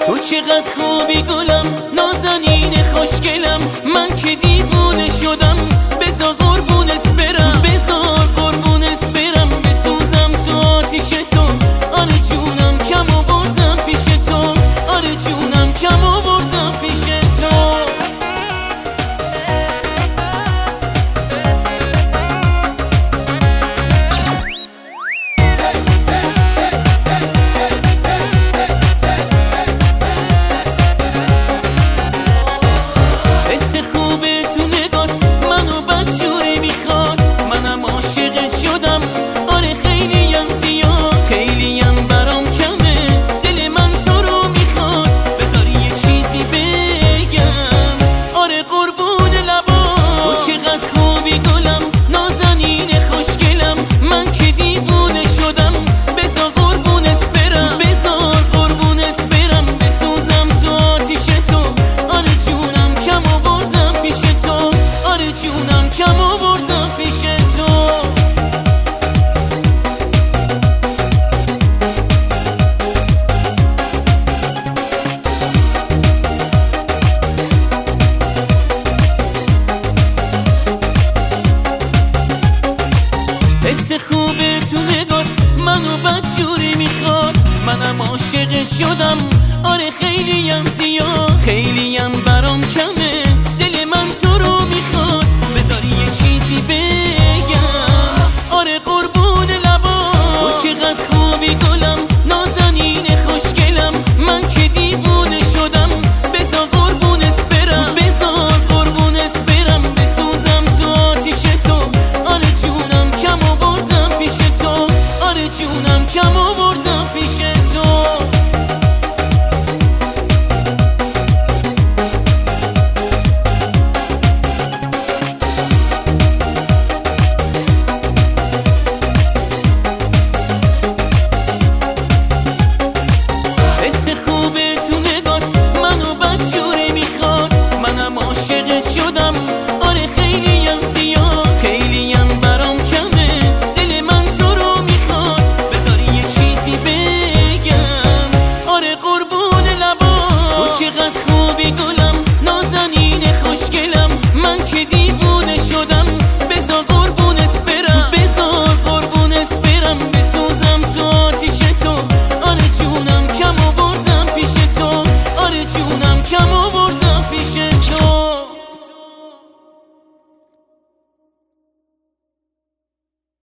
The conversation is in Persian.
تو چقدر خوبی گلم، نازنین خوشگلم، من که دیوونه شدم. بذار قربونت برم، بذار قربونت برم، بسوزم تو آتیش تو. آره جونم کم آوردم پیش تو، آره جونم کم آوردم پیش تو. خوبه تو نگات منو بدجوری میخواد، منم عاشقت شدم. آره خیلیم زیاد، خیلیم برام کمه، دل من تو رو میخواد. بذاری یه چیزی بگم، آره قربون لبا. تو چقدر خوبی گلم، نازنین خوشگلم، من که دیوونه شدم. بذار قربونت برم، بذار قربونت برم، بسوزم تو آتیش تو. آره جونم کم آوردم پیش تو، آره جونم کم آوردم پیش تو. حس خوبه تو نگات منو بدجوری میخواد، منم عاشقت شدم. آره خیلیم زیاد، خیلیم برام کمه، دل من تو رو میخواد. بذاری یه چیزی بگم، آره قربون لبا. تو چقدر خوبی گلم، نازنین خوشگلم، من که دیوونه شدم. بذار قربونت برم، بذار قربونت برم، بسوزم تو آتیش تو. آره جونم کم آوردم پیش تو، آره جونم